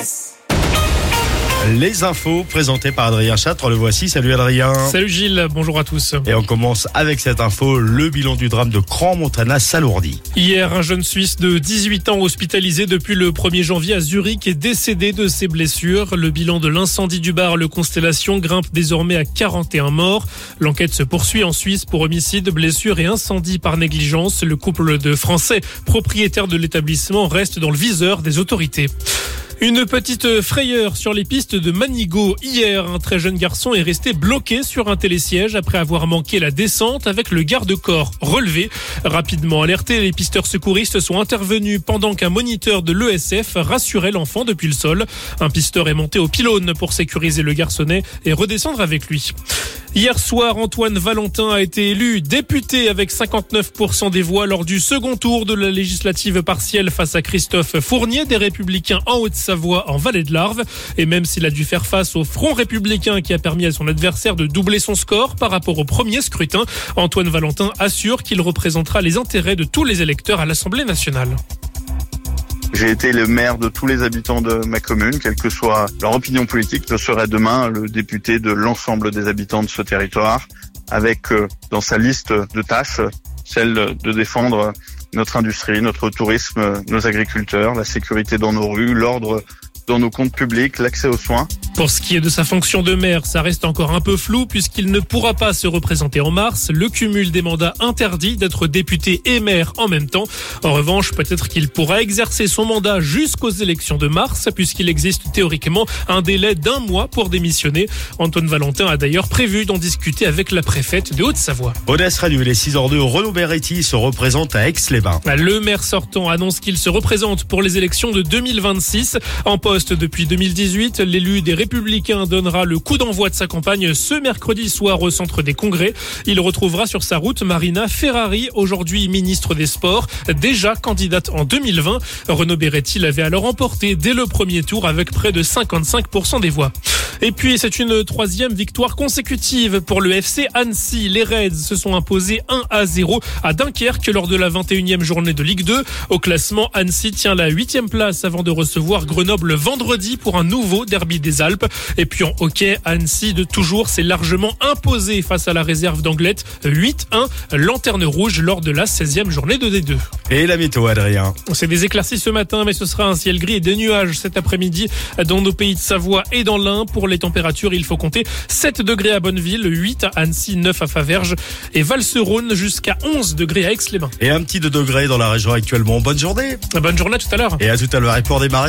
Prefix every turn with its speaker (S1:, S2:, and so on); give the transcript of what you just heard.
S1: Les infos présentées par Adrien Châtre, le voici. Salut Adrien.
S2: Salut Gilles, bonjour à tous.
S1: Et on commence avec cette info, le bilan du drame de Crans-Montana s'alourdit.
S2: Hier, un jeune Suisse de 18 ans hospitalisé depuis le 1er janvier à Zurich est décédé de ses blessures. Le bilan de l'incendie du bar Le Constellation grimpe désormais à 41 morts. L'enquête se poursuit en Suisse pour homicide, blessures et incendie par négligence. Le couple de Français propriétaires de l'établissement reste dans le viseur des autorités. Une petite frayeur sur les pistes de Manigot. Hier, un très jeune garçon est resté bloqué sur un télésiège après avoir manqué la descente avec le garde-corps relevé. Rapidement alertés, les pisteurs secouristes sont intervenus pendant qu'un moniteur de l'ESF rassurait l'enfant depuis le sol. Un pisteur est monté au pylône pour sécuriser le garçonnet et redescendre avec lui. Hier soir, Antoine Valentin a été élu député avec 59% des voix lors du second tour de la législative partielle face à Christophe Fournier des Républicains en Haute-Savoie en Vallée de l'Arve. Et même s'il a dû faire face au Front républicain qui a permis à son adversaire de doubler son score par rapport au premier scrutin, Antoine Valentin assure qu'il représentera les intérêts de tous les électeurs à l'Assemblée nationale.
S3: J'ai été le maire de tous les habitants de ma commune, quelle que soit leur opinion politique. Je serai demain le député de l'ensemble des habitants de ce territoire, avec dans sa liste de tâches celle de défendre notre industrie, notre tourisme, nos agriculteurs, la sécurité dans nos rues, l'ordre dans nos comptes publics, l'accès aux soins.
S2: Pour ce qui est de sa fonction de maire, ça reste encore un peu flou puisqu'il ne pourra pas se représenter en mars. Le cumul des mandats interdit d'être député et maire en même temps. En revanche, peut-être qu'il pourra exercer son mandat jusqu'aux élections de mars puisqu'il existe théoriquement un délai d'1 mois pour démissionner. Antoine Valentin a d'ailleurs prévu d'en discuter avec la préfète de Haute-Savoie.
S1: Odès Radio, les 6h02, Renaud Beretti se représente à Aix-les-Bains.
S2: Le maire sortant annonce qu'il se représente pour les élections de 2026. En poste depuis 2018, l'élu des Républicains donnera le coup d'envoi de sa campagne ce mercredi soir au centre des congrès. Il retrouvera sur sa route Marina Ferrari, aujourd'hui ministre des Sports, déjà candidate en 2020. Renaud Beretti l'avait alors emporté dès le premier tour avec près de 55% des voix. Et puis, c'est une 3e victoire consécutive pour le FC Annecy. Les Reds se sont imposés 1-0 à Dunkerque lors de la 21e journée de Ligue 2. Au classement, Annecy tient la 8e place avant de recevoir Grenoble vendredi pour un nouveau derby des Alpes. Et puis en hockey, Annecy de toujours s'est largement imposé face à la réserve d'Anglette 8-1, lanterne rouge lors de la 16e journée de D2.
S1: Et la météo, Adrien.
S2: C'est des éclaircies ce matin, mais ce sera un ciel gris et des nuages cet après-midi dans nos pays de Savoie et dans l'Ain. Pour les températures, il faut compter 7 degrés à Bonneville, 8 à Annecy, 9 à Faverges et Val-Seronne jusqu'à 11 degrés à Aix-les-Bains.
S1: Et un petit 2 degrés dans la région actuellement. Bonne journée.
S2: Bonne journée, à tout à l'heure.
S1: Et à tout à l'heure. Et pour démarrer